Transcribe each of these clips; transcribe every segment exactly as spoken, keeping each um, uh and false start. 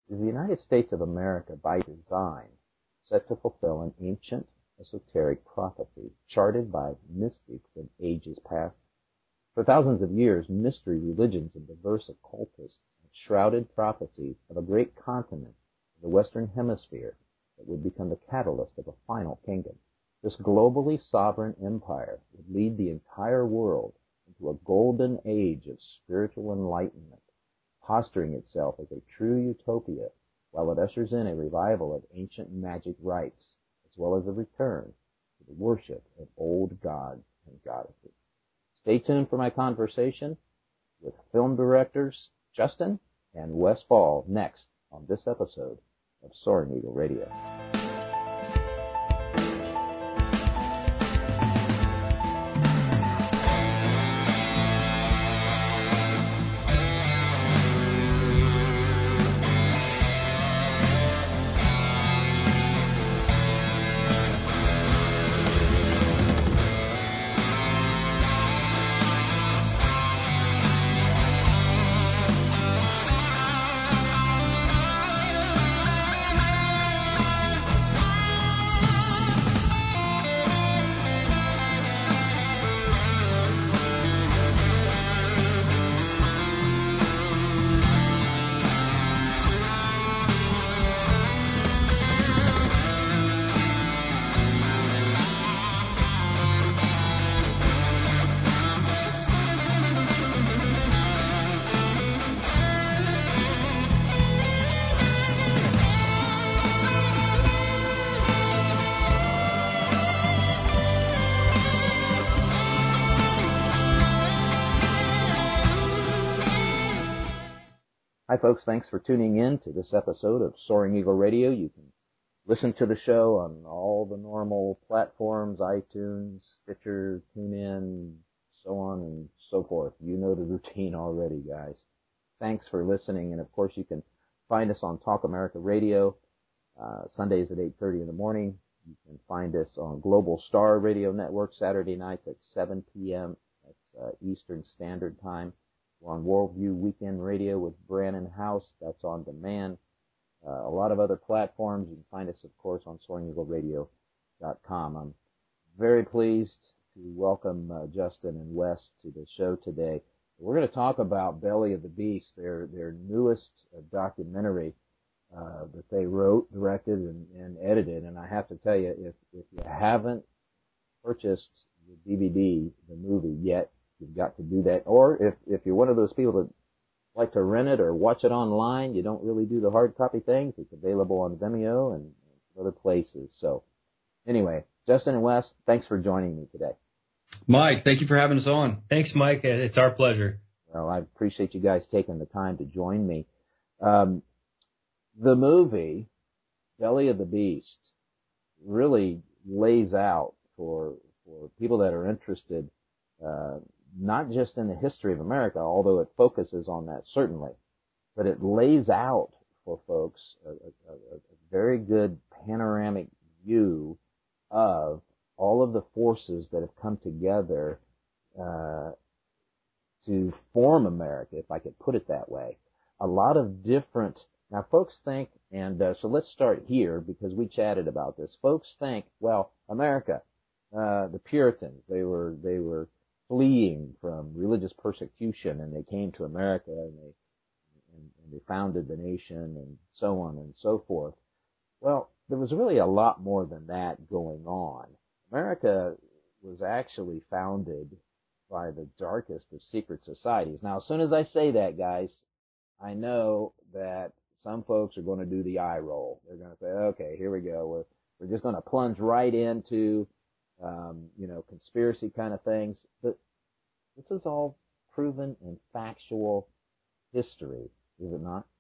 is the United States of America, by design, set to fulfill an ancient esoteric prophecy charted by mystics in ages past? For thousands of years, mystery religions and diverse occultists have shrouded prophecies of a great continent in the Western Hemisphere that would become the catalyst of a final kingdom. This globally sovereign empire would lead the entire world into a golden age of spiritual enlightenment, posturing itself as a true utopia, while it ushers in a revival of ancient magic rites, as well as a return to the worship of old gods and goddesses. Stay tuned for my conversation with film directors Justin and Wes Fall next on this episode of Soaring Eagle Radio. Hi, folks. Thanks for tuning in to this episode of Soaring Eagle Radio. You can listen to the show on all the normal platforms, iTunes, Stitcher, TuneIn, so on and so forth. You know the routine already, guys. Thanks for listening. And, of course, you can find us on Talk America Radio, uh, Sundays at eight thirty in the morning. You can find us on Global Star Radio Network Saturday nights at seven p.m. That's uh, Eastern Standard Time. We're on Worldview Weekend Radio with Brannon House. That's on demand. Uh, a lot of other platforms. You can find us, of course, on soaring eagle radio dot com. I'm very pleased to welcome uh, Justin and Wes to the show today. We're going to talk about Belly of the Beast, their their newest uh, documentary uh, that they wrote, directed, and, and edited. And I have to tell you, if, if you haven't purchased the D V D, the movie yet, you've got to do that. Or if, if you're one of those people that like to rent it or watch it online, you don't really do the hard copy things, it's available on Vimeo and other places. So anyway, Justin and Wes, thanks for joining me today. Mike, thank you for having us on. Thanks, Mike. It's our pleasure. Well, I appreciate you guys taking the time to join me. Um, the movie, Belly of the Beast, really lays out for, for people that are interested, uh, not just in the history of America, although it focuses on that certainly, but it lays out for folks a, a, a very good panoramic view of all of the forces that have come together uh, to form America, if I could put it that way. A lot of different, now folks think, and uh, so let's start here because we chatted about this. Folks think, well, America, uh, the Puritans, they were, they were fleeing from religious persecution, and they came to America, and they and, and they founded the nation, and so on and so forth. Well, there was really a lot more than that going on. America was actually founded by the darkest of secret societies. Now, as soon as I say that, guys, I know that some folks are going to do the eye roll. They're going to say, okay, here we go. We're, we're just going to plunge right into Um, you know, conspiracy kind of things. But this is all proven and factual history, is it not?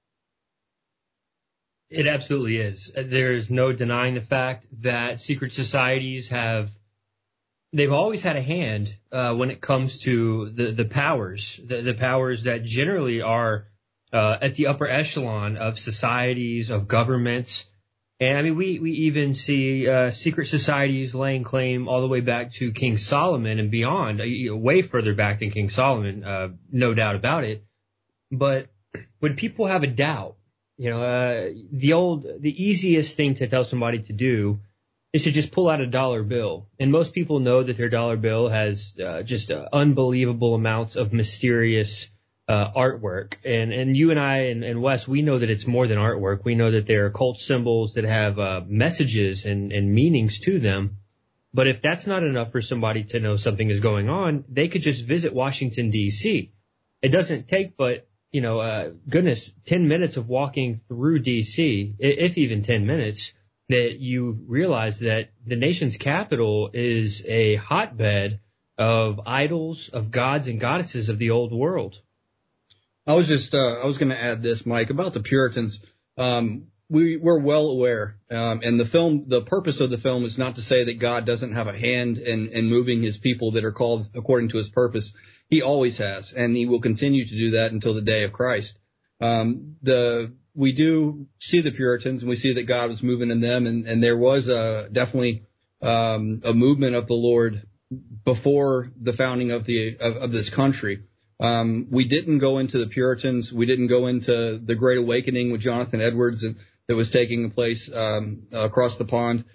It absolutely is. There's no denying the fact that secret societies have, they've always had a hand uh, when it comes to the, the powers, the, the powers that generally are uh, at the upper echelon of societies, of governments. And I mean, we, we even see uh, secret societies laying claim all the way back to King Solomon and beyond, uh, way further back than King Solomon, uh, no doubt about it. But when people have a doubt You know, uh, the old, the easiest thing to tell somebody to do is to just pull out a dollar bill. And most people know that their dollar bill has uh, just uh, unbelievable amounts of mysterious uh, artwork. And, and you and I and, and Wes, we know that it's more than artwork. We know that there are cult symbols that have uh, messages and, and meanings to them. But if that's not enough for somebody to know something is going on, they could just visit Washington, D C. It doesn't take but, you know, uh, goodness, ten minutes of walking through D C, if even ten minutes, that you realize that the nation's capital is a hotbed of idols, of gods and goddesses of the old world. I was just, uh, I was going to add this, Mike, about the Puritans. Um, we, we're well aware, um, and the film, the purpose of the film is not to say that God doesn't have a hand in, in moving his people that are called according to his purpose. He always has, and he will continue to do that until the day of Christ. Um, the, we do see the Puritans, and we see that God was moving in them, and, and there was a, definitely, um, a movement of the Lord before the founding of the, of, of this country. Um, we didn't go into the Puritans. We didn't go into the Great Awakening with Jonathan Edwards and, that was taking place, um, across the pond.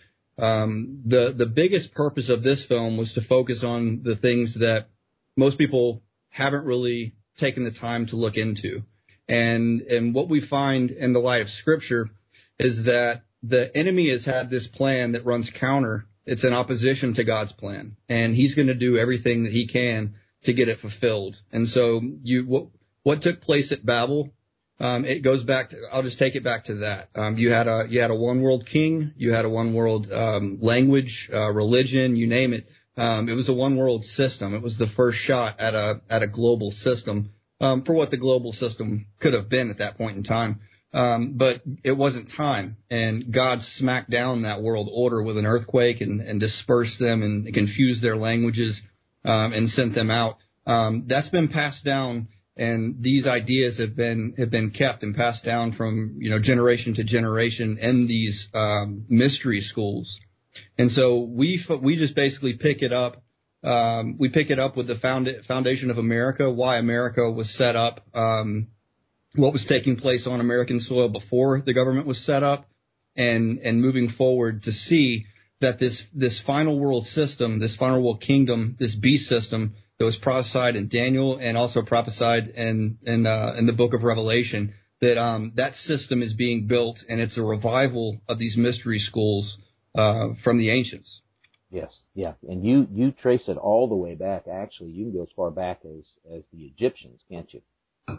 Um, the, the biggest purpose of this film was to focus on the things that most people haven't really taken the time to look into. And, and what we find in the light of Scripture is that the enemy has had this plan that runs counter. It's in opposition to God's plan, and he's going to do everything that he can to get it fulfilled. And so you, what, what took place at Babel, um, it goes back to, I'll just take it back to that. Um, you had a, you had a one world king, you had a one world, um, language, uh, religion, you name it. Um, it was a one world system. It was the first shot at a, at a global system, um, for what the global system could have been at that point in time. Um, but it wasn't time, and God smacked down that world order with an earthquake and, and dispersed them and confused their languages, um, and sent them out. Um, that's been passed down, and these ideas have been, have been kept and passed down from, you know, generation to generation in these, um, mystery schools. And so we, we just basically pick it up. Um, we pick it up with the found, foundation of America, why America was set up, um, what was taking place on American soil before the government was set up, and, and moving forward to see that this, this final world system, this final world kingdom, this beast system that was prophesied in Daniel and also prophesied in, in, uh, in the book of Revelation, that, um, that system is being built, and it's a revival of these mystery schools, uh, from the ancients. Yes, yeah. And you, you trace it all the way back. Actually, you can go as far back as, as the Egyptians, can't you?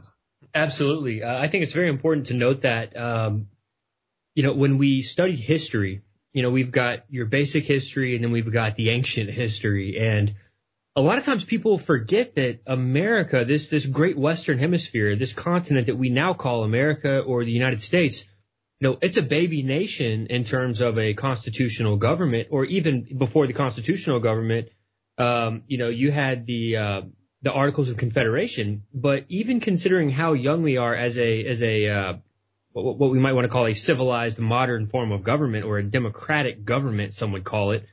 Absolutely. Uh, I think it's very important to note that, um, you know, when we study history, you know, we've got your basic history and then we've got the ancient history. And a lot of times people forget that America, this, this great Western hemisphere, this continent that we now call America or the United States, you know, it's a baby nation in terms of a constitutional government, or even before the constitutional government, um, you know, you had the, uh, the Articles of Confederation. But even considering how young we are as a, as a, uh, what, what we might want to call a civilized modern form of government, or a democratic government, some would call it,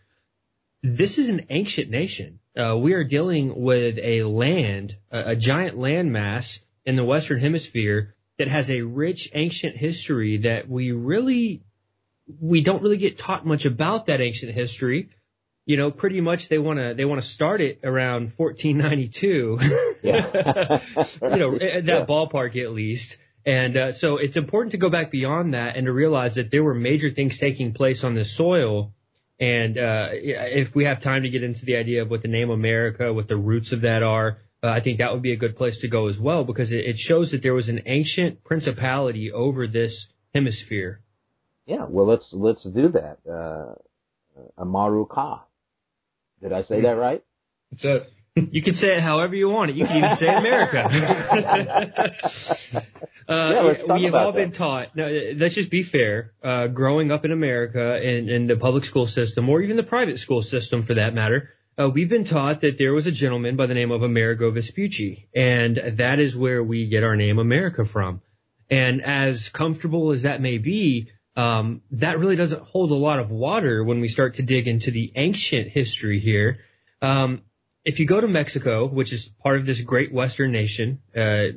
this is an ancient nation. Uh, we are dealing with a land, a, a giant landmass in the Western Hemisphere that has a rich ancient history that we really, we don't really get taught much about that ancient history. You know, pretty much they want to, they want to start it around fourteen ninety-two. Yeah. You know, at that yeah. ballpark at least. And, uh, so it's important to go back beyond that and to realize that there were major things taking place on this soil. And, uh, if we have time to get into the idea of what the name America, what the roots of that are, uh, I think that would be a good place to go as well, because it, it shows that there was an ancient principality over this hemisphere. Yeah. Well, let's, let's do that. Uh, Amaru Ka. Did I say that right? It's a, you can say it however you want it. You can even say America. uh, yeah, we have all that. been taught. Now, let's just be fair. Uh, growing up in America and in the public school system, or even the private school system for that matter, uh, we've been taught that there was a gentleman by the name of Amerigo Vespucci, and that is where we get our name America from. And as comfortable as that may be, Um, that really doesn't hold a lot of water when we start to dig into the ancient history here. Um, if you go to Mexico, which is part of this great Western nation, uh,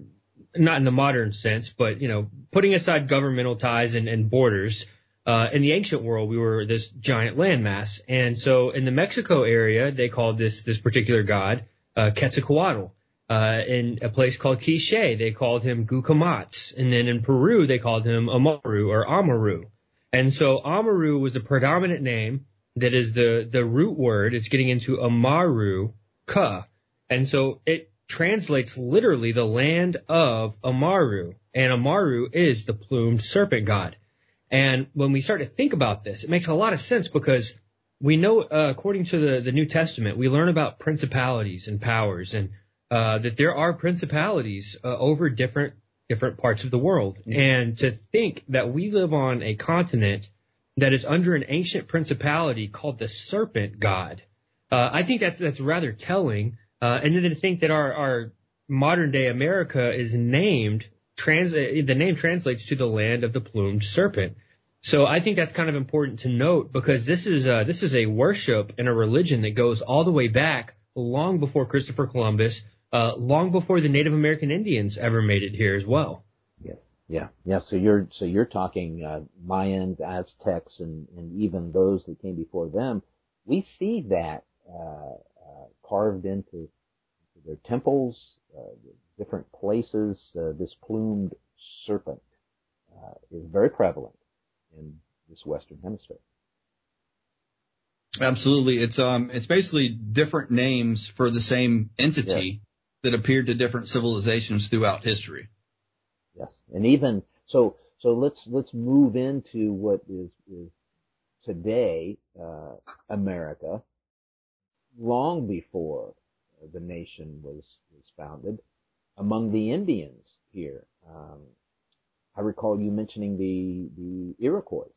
not in the modern sense, but, you know, putting aside governmental ties and, and borders, uh, in the ancient world, we were this giant landmass. And so in the Mexico area, they called this, this particular god, uh, Quetzalcoatl. Uh, in a place called Quiché, they called him Gucamatz. And then in Peru, they called him Amaru or Amaru. And so Amaru was the predominant name that is the, the root word. It's getting into Amaru, Ka. And so it translates literally the land of Amaru. And Amaru is the plumed serpent god. And when we start to think about this, it makes a lot of sense because we know, uh, according to the, the New Testament, we learn about principalities and powers and Uh, that there are principalities uh, over different different parts of the world. And to think that we live on a continent that is under an ancient principality called the Serpent God, uh, I think that's that's rather telling. Uh, and then to think that our, our modern day America is named, trans the name translates to the land of the plumed serpent. So I think that's kind of important to note because this is uh, this is a worship and a religion that goes all the way back long before Christopher Columbus. Uh, long before the Native American Indians ever made it here as well. Yeah, yeah, yeah. So you're so you're talking uh, Mayans, Aztecs, and, and even those that came before them. We see that uh, uh, carved into, into their temples, uh, different places. Uh, this plumed serpent uh, is very prevalent in this Western Hemisphere. Absolutely, it's um, it's basically different names for the same entity. Yeah. That appeared to different civilizations throughout history. Yes, and even so, so let's let's move into what is is today uh, America. Long before the nation was was founded, among the Indians here, um, I recall you mentioning the the Iroquois.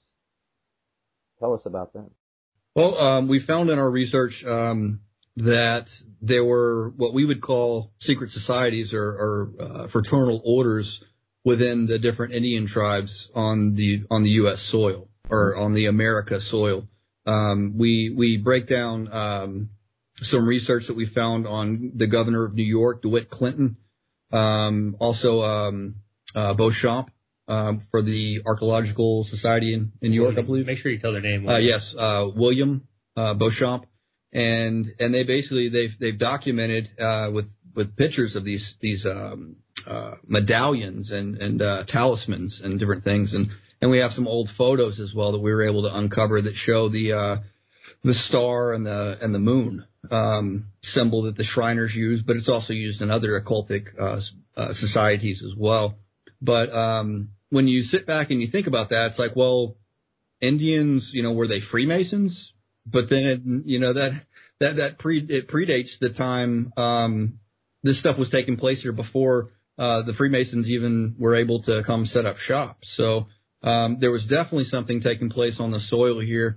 Tell us about them. Well, um, we found in our research. Um, that there were what we would call secret societies or, or uh, fraternal orders within the different Indian tribes on the on the U S soil or on the America soil. Um, we we break down um, some research that we found on the governor of New York, DeWitt Clinton, um, also um, uh, Beauchamp um, for the Archaeological Society in, in New York, I believe. Make sure you tell their name. Uh, yes, uh, William uh, Beauchamp. And, and they basically, they've, they've documented, uh, with, with pictures of these, these, um, uh, medallions and, and, uh, talismans and different things. And, and we have some old photos as well that we were able to uncover that show the, uh, the star and the, and the moon, um, symbol that the Shriners use, but it's also used in other occultic, uh, uh, societies as well. But, um, when you sit back and you think about that, it's like, well, Indians, you know, were they Freemasons? But then, it, you know, that, that, that pre, it predates the time, um, this stuff was taking place here before, uh, the Freemasons even were able to come set up shop. So, um, there was definitely something taking place on the soil here.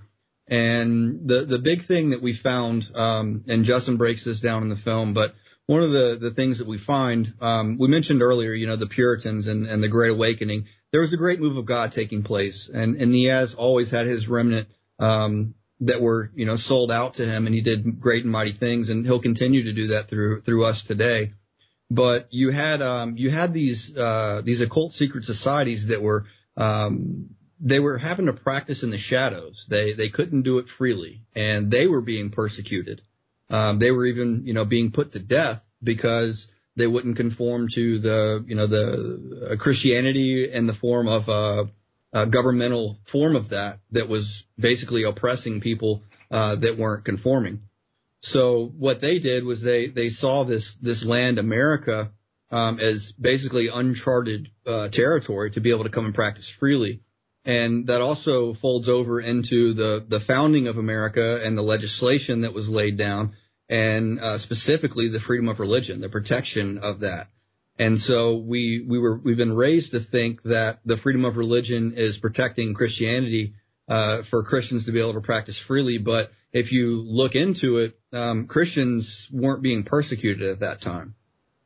And the, the big thing that we found, um, and Justin breaks this down in the film, but one of the, the things that we find, um, we mentioned earlier, you know, the Puritans and, and the Great Awakening. There was a great move of God taking place, and, and he has always had his remnant, um, that were, you know, sold out to him, and he did great and mighty things, and he'll continue to do that through, through us today. But you had, um, you had these, uh, these occult secret societies that were, um, they were having to practice in the shadows. They, they couldn't do it freely, and they were being persecuted. Um, they were even, you know, being put to death because they wouldn't conform to the, you know, the uh, Christianity in the form of, uh, a governmental form of that that was basically oppressing people uh, that weren't conforming. So what they did was they they saw this this land America um, as basically uncharted uh, territory to be able to come and practice freely, and that also folds over into the the founding of America and the legislation that was laid down, and uh, specifically the freedom of religion, the protection of that. And so we, we were, we've been raised to think that the freedom of religion is protecting Christianity, uh, for Christians to be able to practice freely. But if you look into it, um, Christians weren't being persecuted at that time.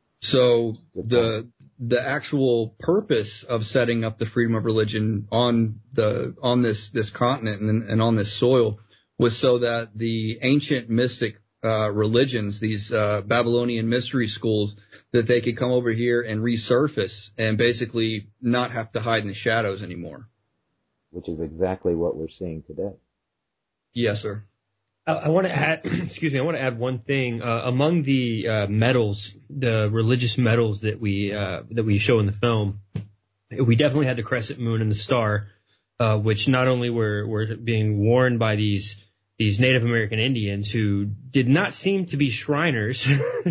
So the, the actual purpose of setting up the freedom of religion on the, on this, this continent and, and on this soil was so that the ancient mystic uh, religions, these uh, Babylonian mystery schools, that they could come over here and resurface and basically not have to hide in the shadows anymore. Which is exactly what we're seeing today. Yes, sir. I, I want to add, excuse me, I want to add one thing. Uh, among the uh, medals, the religious medals that we uh, that we show in the film, we definitely had the crescent moon and the star, uh, which not only were were being worn by these these Native American Indians who did not seem to be Shriners,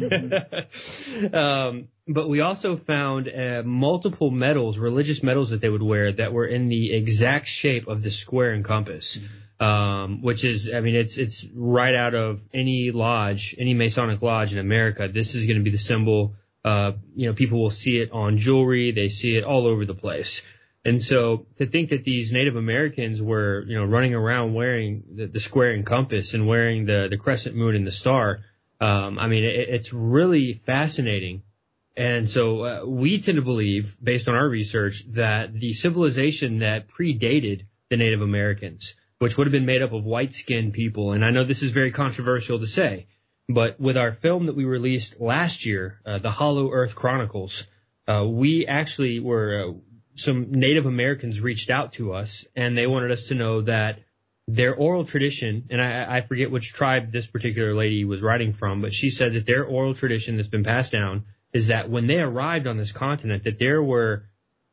um, but we also found uh, multiple medals, religious medals that they would wear that were in the exact shape of the square and compass. Mm-hmm. Um, which is, I mean, it's, it's right out of any lodge, any Masonic lodge in America. This is going to be the symbol. Uh, you know, people will see it on jewelry. They see it all over the place. And so to think that these Native Americans were, you know, running around wearing the, the square and compass and wearing the, the crescent moon and the star, um, I mean, it, it's really fascinating. And so uh, we tend to believe, based on our research, that the civilization that predated the Native Americans, which would have been made up of white-skinned people. And I know this is very controversial to say, but with our film that we released last year, uh, the Hollow Earth Chronicles, uh, we actually were, uh, some Native Americans reached out to us, and they wanted us to know that their oral tradition, and I, I forget which tribe this particular lady was writing from, but she said that their oral tradition that's been passed down is that when they arrived on this continent, that there were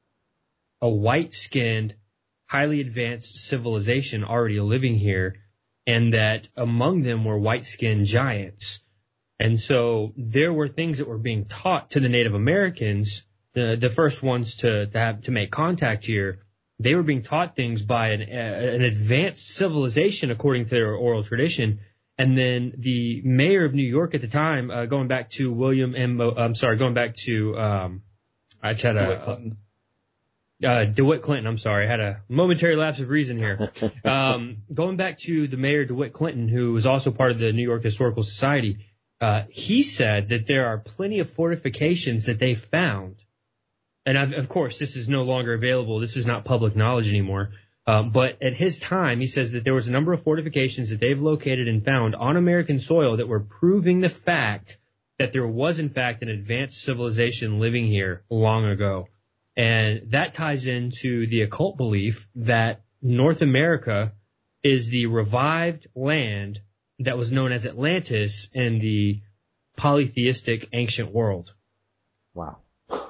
a white-skinned, highly advanced civilization already living here, and that among them were white-skinned giants. And so there were things that were being taught to the Native Americans, the, the first ones to, to have to make contact here. They were being taught things by an, uh, an advanced civilization according to their oral tradition. And then the mayor of New York at the time, uh, going back to William M. I'm sorry, going back to um, I had a. Uh, DeWitt Clinton, I'm sorry, I had a momentary lapse of reason here. Um, going back to the mayor DeWitt Clinton, who was also part of the New York Historical Society, uh, he said that there are plenty of fortifications that they found. And I've, of course, this is no longer available. This is not public knowledge anymore. Um, but at his time, he says that there was a number of fortifications that they've located and found on American soil that were proving the fact that there was, in fact, an advanced civilization living here long ago. And that ties into the occult belief that North America is the revived land that was known as Atlantis in the polytheistic ancient world. Wow.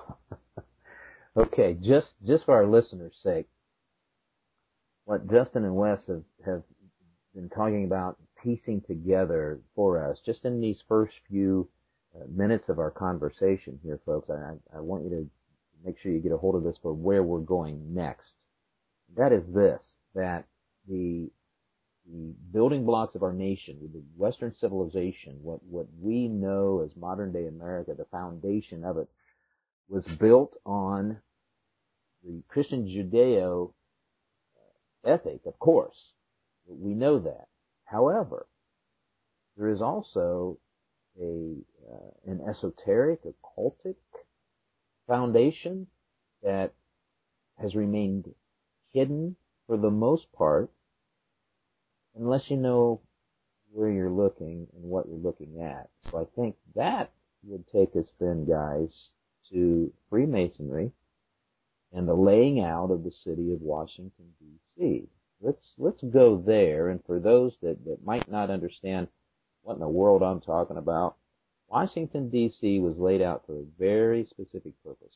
Okay, just just for our listeners' sake, what Justin and Wes have, have been talking about, piecing together for us, just in these first few uh, minutes of our conversation here, folks, I, I want you to make sure you get a hold of this for where we're going next. That is this, that the, the building blocks of our nation, the Western civilization, what, what we know as modern day America, the foundation of it, was built on the Christian Judeo ethic, of course. We know that. However, there is also a, uh, an esoteric, occultic foundation that has remained hidden for the most part, unless you know where you're looking and what you're looking at. So I think that would take us then, guys, to Freemasonry and the laying out of the city of Washington, D C Let's let's go there, and for those that, that might not understand what in the world I'm talking about, Washington, D C was laid out for a very specific purpose.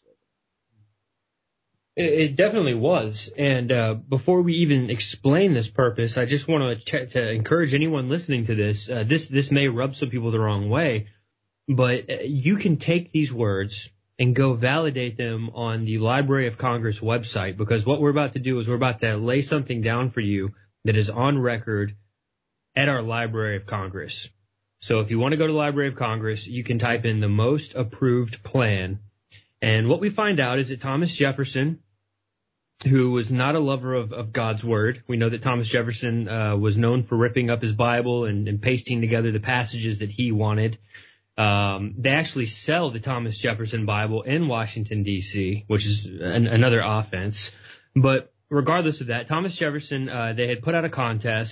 It, it definitely was. And uh, before we even explain this purpose, I just want to, ch- to encourage anyone listening to this. Uh, this this may rub some people the wrong way, but you can take these words and go validate them on the Library of Congress website, because what we're about to do is we're about to lay something down for you that is on record at our Library of Congress. So if you want to go to the Library of Congress, you can type in the most approved plan. And what we find out is that Thomas Jefferson, who was not a lover of, of God's word, we know that Thomas Jefferson uh, was known for ripping up his Bible and, and pasting together the passages that he wanted. Um, they actually sell the Thomas Jefferson Bible in Washington, D C, which is an, another offense. But regardless of that, Thomas Jefferson, uh, they had put out a contest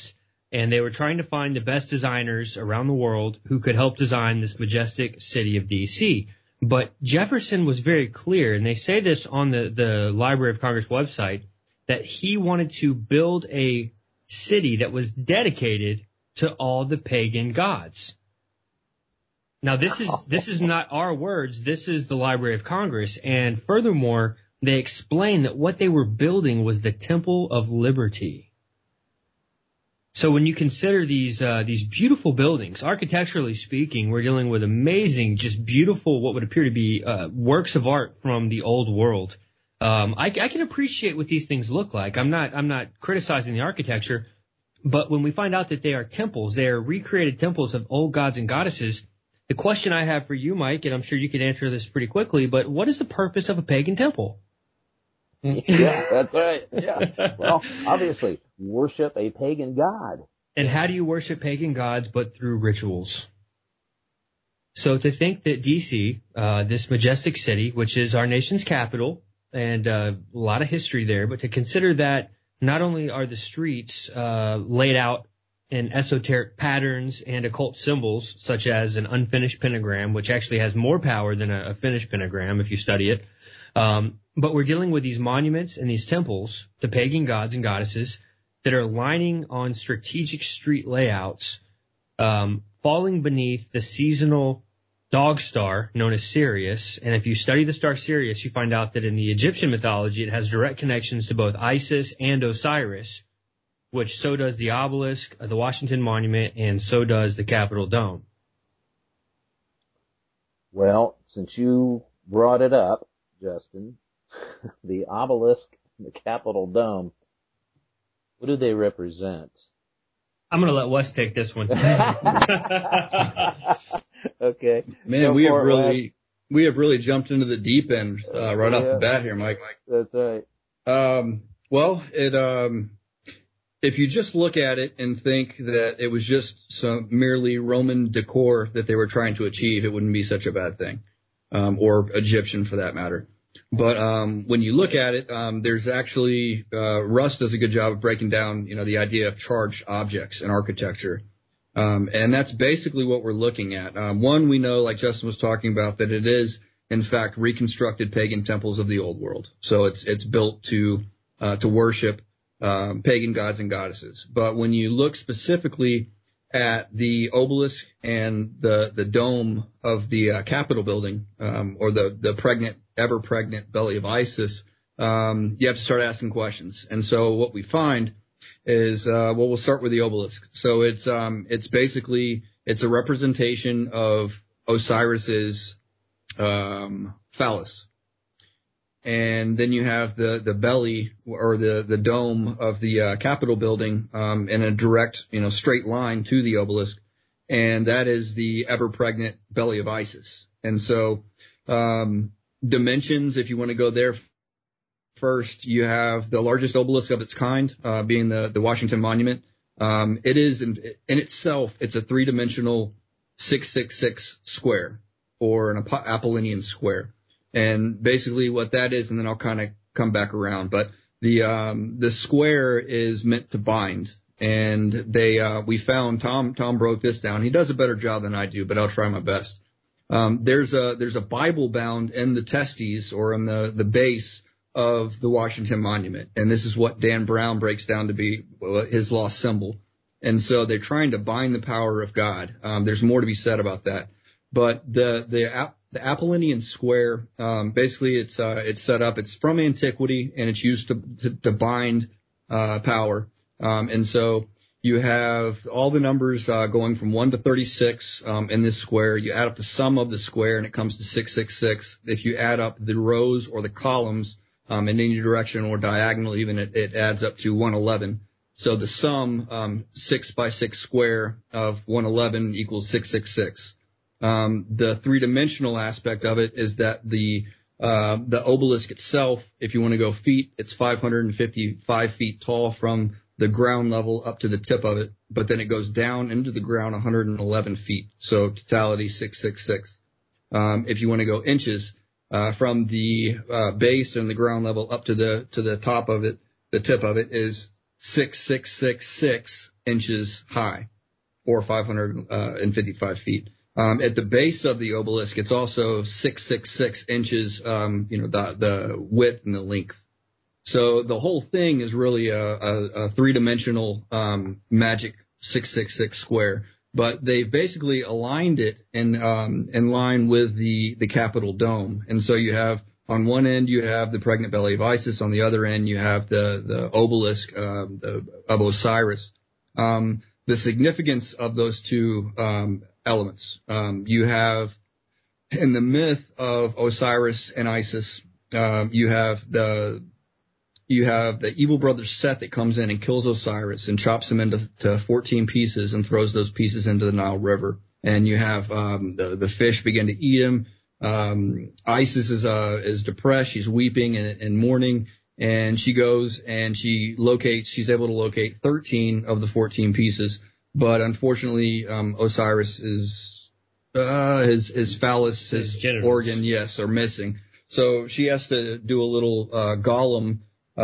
and they were trying to find the best designers around the world who could help design this majestic city of D C. But Jefferson was very clear, and they say this on the, the Library of Congress website, that he wanted to build a city that was dedicated to all the pagan gods. Now, this is this is not our words. This is the Library of Congress. And furthermore, they explain that what they were building was the Temple of Liberty. So when you consider these uh, these beautiful buildings, architecturally speaking, we're dealing with amazing, just beautiful, what would appear to be uh, works of art from the old world. Um, I, I can appreciate what these things look like. I'm not I'm not criticizing the architecture, but when we find out that they are temples, they are recreated temples of old gods and goddesses. The question I have for you, Mike, and I'm sure you can answer this pretty quickly, but what is the purpose of a pagan temple? Yeah, that's right. Yeah. Well, obviously, worship a pagan god. And how do you worship pagan gods but through rituals? So to think that D C, uh, this majestic city, which is our nation's capital, and uh, a lot of history there, but to consider that not only are the streets uh, laid out in esoteric patterns and occult symbols, such as an unfinished pentagram, which actually has more power than a, a finished pentagram if you study it. Um, but we're dealing with these monuments and these temples to pagan gods and goddesses that are lining on strategic street layouts, um, falling beneath the seasonal dog star known as Sirius. And if you study the star Sirius, you find out that in the Egyptian mythology, it has direct connections to both Isis and Osiris, which so does the obelisk, the Washington Monument, and so does the Capitol Dome. Well, since you brought it up, Justin, the obelisk and the Capitol Dome, what do they represent? I'm going to let Wes take this one. Okay. Man, Go we have for it, really Wes. we have really jumped into the deep end uh, right off Yeah. the bat here, Mike. That's right. Um, well, it um, if you just look at it and think that it was just some merely Roman decor that they were trying to achieve, it wouldn't be such a bad thing, um, or Egyptian for that matter. But um, when you look at it, um, there's actually uh, Russ does a good job of breaking down, you know, the idea of charged objects in architecture. Um, and that's basically what we're looking at. Um, one, we know, like Justin was talking about, that it is, in fact, reconstructed pagan temples of the old world. So it's it's built to uh, to worship um, pagan gods and goddesses. But when you look specifically at the obelisk and the the dome of the uh, Capitol building, um, or the the pregnant, ever pregnant belly of Isis, um, you have to start asking questions. And so what we find is, uh, well, we'll start with the obelisk. So it's, um, it's basically, it's a representation of Osiris's, um, phallus. And then you have the, the belly or the, the dome of the, uh, Capitol building, um, in a direct, you know, straight line to the obelisk. And that is the ever pregnant belly of Isis. And so, um, dimensions, if you want to go there first, you have the largest obelisk of its kind, uh, being the, the Washington Monument. Um, it is in, in itself, it's a three-dimensional six six six square, or an Apollonian square. And basically what that is, and then I'll kind of come back around, but the, um, the square is meant to bind. And they, uh, we found, Tom, Tom broke this down. He does a better job than I do, but I'll try my best. Um, there's a, there's a Bible bound in the testes, or in the, the base of the Washington Monument. And this is what Dan Brown breaks down to be his lost symbol. And so they're trying to bind the power of God. Um, there's more to be said about that. But the, the, the Apollonian square, um, basically it's, uh, it's set up, it's from antiquity, and it's used to, to, to bind, uh, power. Um, and so you have all the numbers, uh, going from one to thirty-six, um, in this square. You add up the sum of the square and it comes to six six six. If you add up the rows or the columns, um, in any direction or diagonal even, it, it adds up to one eleven. So the sum, um, six by six square of one eleven equals six six six. Um, the three-dimensional aspect of it is that the, uh, the obelisk itself, if you want to go feet, it's five hundred fifty-five feet tall from the ground level up to the tip of it, but then it goes down into the ground one hundred eleven feet. So totality six six six. Um, if you want to go inches, uh, from the, uh, base and the ground level up to the, to the top of it, the tip of it is six six six six inches high, or five hundred fifty-five feet. Um, at the base of the obelisk, it's also six six six inches, um, you know, the, the width and the length. So the whole thing is really a, a, a three-dimensional um, magic six six six square. But they've basically aligned it in um, in line with the the Capitol dome, and so you have on one end you have the pregnant belly of Isis, on the other end you have the the obelisk uh, the, of Osiris. Um, the significance of those two um, elements, um, you have in the myth of Osiris and Isis, um, you have the You have the evil brother Seth that comes in and kills Osiris and chops him into to fourteen pieces and throws those pieces into the Nile River. And you have um, the the fish begin to eat him. Um, Isis is uh, is depressed. She's weeping and, and mourning. And she goes and she locates. She's able to locate thirteen of the fourteen pieces. But unfortunately, um, Osiris is uh, his his phallus, his, his organ, yes, are missing. So she has to do a little uh, Gollum.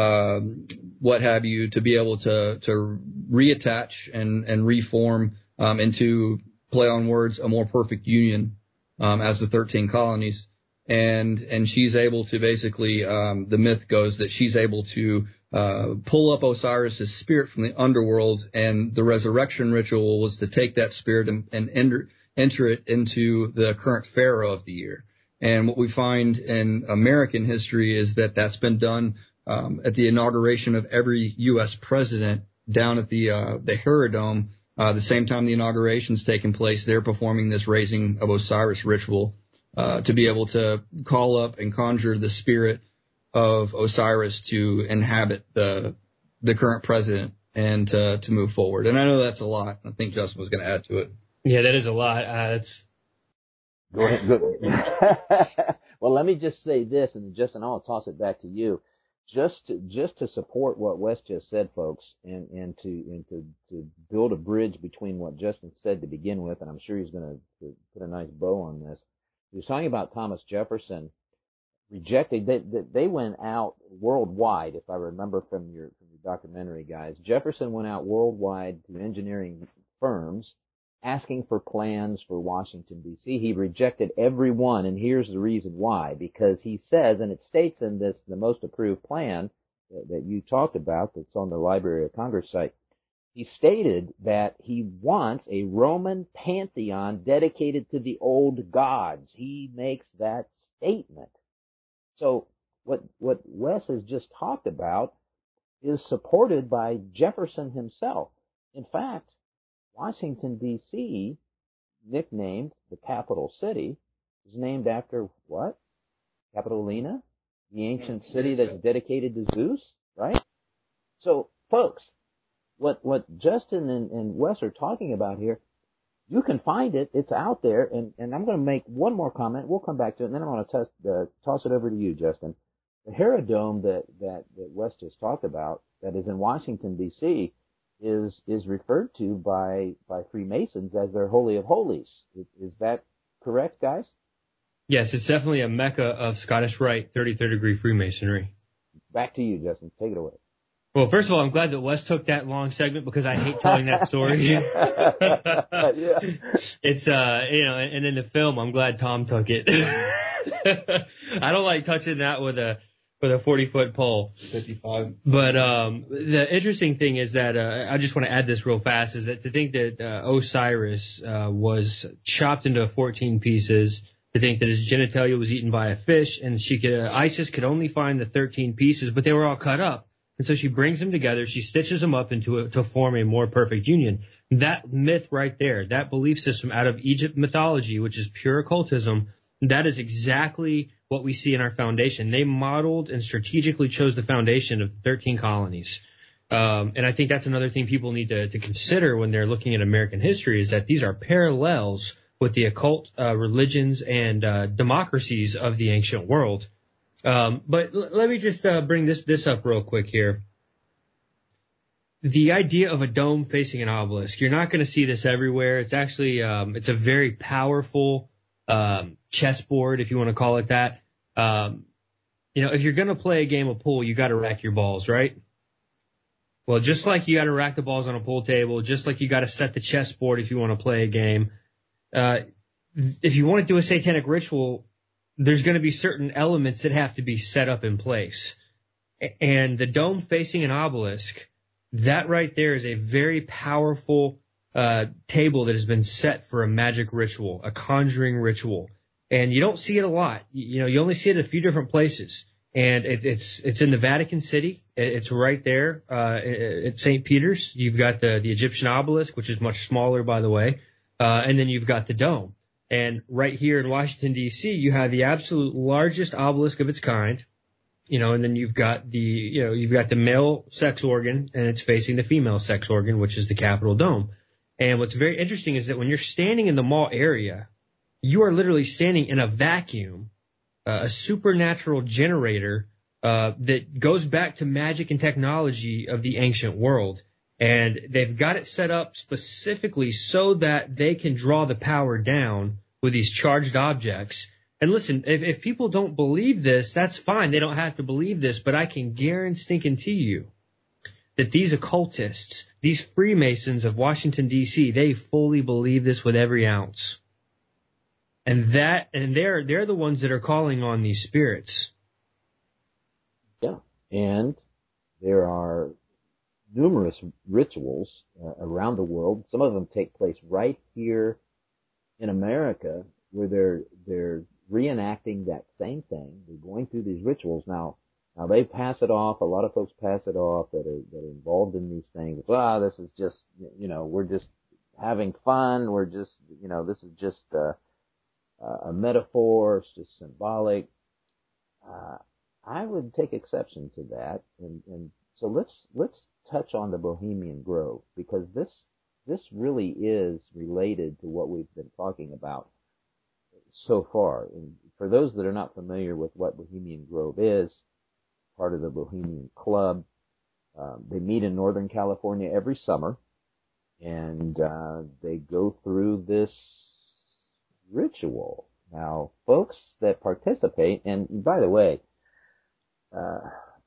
Um, what have you, to be able to, to reattach and, and reform, um, into, play on words, a more perfect union, um, as the thirteen colonies. And, and she's able to basically, um, the myth goes that she's able to, uh, pull up Osiris's spirit from the underworld, and the resurrection ritual was to take that spirit and, and enter, enter it into the current pharaoh of the year. And what we find in American history is that that's been done Um, at the inauguration of every U S president down at the uh, the Herodome, uh, the same time the inauguration's taking place, they're performing this raising of Osiris ritual uh, to be able to call up and conjure the spirit of Osiris to inhabit the the current president and to, to move forward. And I know that's a lot. I think Justin was going to add to it. Yeah, that is a lot. Uh, it's Go ahead. Go. Well, let me just say this, and Justin, I'll toss it back to you. Just to, just to support what Wes just said, folks, and, and to and to, to build a bridge between what Justin said to begin with, and I'm sure he's going to put a nice bow on this. He was talking about Thomas Jefferson rejecting. They, they, they went out worldwide, if I remember from your from your documentary, guys. Jefferson went out worldwide to engineering firms asking for plans for Washington, D C He rejected every one, and here's the reason why. Because he says, and it states in this, the most approved plan that, that you talked about that's on the Library of Congress site, he stated that he wants a Roman pantheon dedicated to the old gods. He makes that statement. So what, what Wes has just talked about is supported by Jefferson himself. In fact, Washington, D C, nicknamed the capital city, is named after what? Capitolina, the ancient city that's dedicated to Zeus, right? So, folks, what what Justin and, and Wes are talking about here, you can find it. It's out there, and, and I'm going to make one more comment. We'll come back to it, and then I'm going to test, uh, toss it over to you, Justin. The Herodome that, that, that Wes just talked about, that is in Washington, D C, is is referred to by by Freemasons as their Holy of Holies. Is, is that correct, guys? Yes, it's definitely a mecca of Scottish Rite thirty-third degree Freemasonry. Back to you, Justin. Take it away. Well, first of all, I'm glad that Wes took that long segment because I hate telling that story. Yeah. It's, uh, you know, and in the film, I'm glad Tom took it. I don't like touching that with a, with a forty foot pole. fifty-five. But, um, the interesting thing is that, uh, I just want to add this real fast, is that to think that, uh, Osiris, uh, was chopped into fourteen pieces, to think that his genitalia was eaten by a fish, and she could, uh, Isis could only find the thirteen pieces, but they were all cut up. And so she brings them together, she stitches them up into a, to form a more perfect union. That myth right there, that belief system out of Egypt mythology, which is pure occultism, that is exactly what we see in our foundation. They modeled and strategically chose the foundation of thirteen colonies. Um, and I think that's another thing people need to, to consider when they're looking at American history, is that these are parallels with the occult uh, religions and uh, democracies of the ancient world. Um, but l- let me just uh, bring this this up real quick here. The idea of a dome facing an obelisk, you're not going to see this everywhere. It's actually um, it's a very powerful um, chessboard, if you want to call it that. Um, you know, if you're going to play a game of pool, you got to rack your balls, right? Well, just like you got to rack the balls on a pool table, just like you got to set the chessboard if you want to play a game, uh, if you want to do a satanic ritual, there's going to be certain elements that have to be set up in place. And the dome facing an obelisk, that right there is a very powerful uh, table that has been set for a magic ritual, a conjuring ritual. And you don't see it a lot. You know, you only see it a few different places. And it, it's it's in the Vatican City. It's right there uh, at Saint Peter's. You've got the, the Egyptian obelisk, which is much smaller, by the way. Uh, and then you've got the dome. And right here in Washington, D C, you have the absolute largest obelisk of its kind. You know, and then you've got the, you know, you've got the male sex organ, and it's facing the female sex organ, which is the Capitol Dome. And what's very interesting is that when you're standing in the mall area, you are literally standing in a vacuum, uh, a supernatural generator uh, that goes back to magic and technology of the ancient world. And they've got it set up specifically so that they can draw the power down with these charged objects. And listen, if, if people don't believe this, that's fine. They don't have to believe this, but I can guarantee you that these occultists, these Freemasons of Washington, D C, they fully believe this with every ounce. And that, and they're, they're the ones that are calling on these spirits. Yeah. And there are numerous rituals uh, around the world. Some of them take place right here in America, where they're, they're reenacting that same thing. They're going through these rituals. Now, now they pass it off. A lot of folks pass it off that are, that are involved in these things. Ah, this is just, you know, we're just having fun. We're just, you know, this is just, uh, a metaphor. It's just symbolic. Uh, I would take exception to that. And, and so let's, let's touch on the Bohemian Grove, because this, this really is related to what we've been talking about so far. And for those that are not familiar with what Bohemian Grove is, part of the Bohemian Club, uh, they meet in Northern California every summer, and uh, they go through this ritual. Now, folks that participate, and by the way, uh,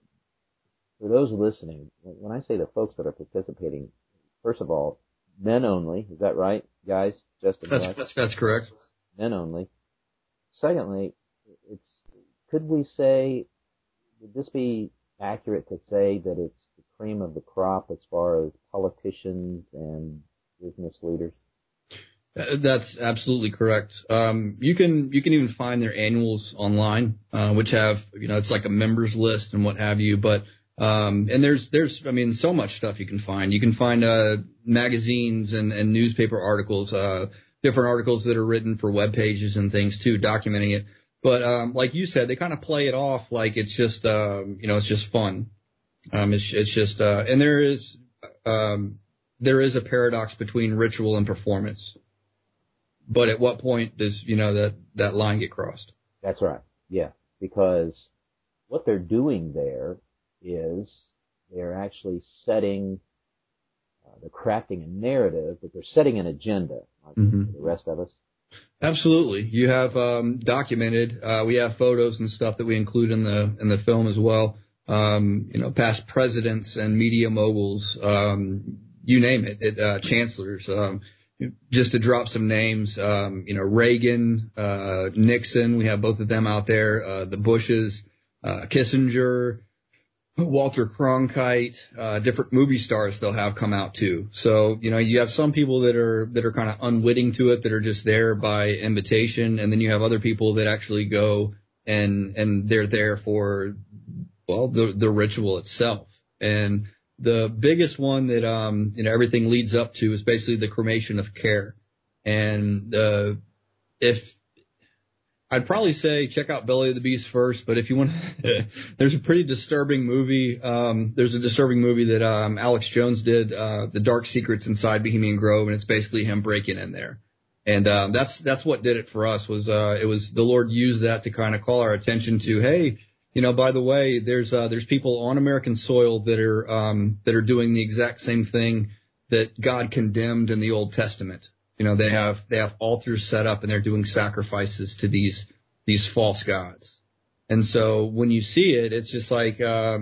for those listening, when I say the folks that are participating, first of all, men only. Is that right, guys? Justin, that's, that's, that's correct. Men only. Secondly, it's, could we say, would this be accurate to say that it's the cream of the crop as far as politicians and business leaders? That's absolutely correct. Um, you can, you can even find their annuals online, uh, which have, you know, it's like a members list and what have you. But, um, and there's, there's, I mean, so much stuff you can find. You can find, uh, magazines and, and newspaper articles, uh, different articles that are written for web pages and things too, documenting it. But, um, like you said, they kind of play it off like it's just, um, you know, it's just fun. Um, it's, it's just, uh, and there is, um, there is a paradox between ritual and performance. But at what point does, you know, that, that line get crossed? That's right. Yeah. Because what they're doing there is they're actually setting, uh, they're crafting a narrative, but they're setting an agenda, like mm-hmm. for the rest of us. Absolutely. You have, um, documented, uh, we have photos and stuff that we include in the, in the film as well. Um, you know, past presidents and media moguls, um, you name it, it uh, chancellors, um, just to drop some names, um, you know, Reagan, uh, Nixon, we have both of them out there, uh, the Bushes, uh, Kissinger, Walter Cronkite, uh, different movie stars they'll have come out too. So, you know, you have some people that are, that are kind of unwitting to it, that are just there by invitation. And then you have other people that actually go and, and they're there for, well, the, the ritual itself. And the biggest one that, um, you know, everything leads up to is basically the cremation of care. And, uh, if, I'd probably say check out Belly of the Beast first, but if you want, there's a pretty disturbing movie. Um, there's a disturbing movie that, um, Alex Jones did, uh, The Dark Secrets Inside Bohemian Grove, and it's basically him breaking in there. And, um, that's, that's what did it for us was, uh, it was the Lord used that to kind of call our attention to, hey, you know, by the way, there's, uh, there's people on American soil that are, um, that are doing the exact same thing that God condemned in the Old Testament. You know, they have, they have altars set up and they're doing sacrifices to these, these false gods. And so when you see it, it's just like, um,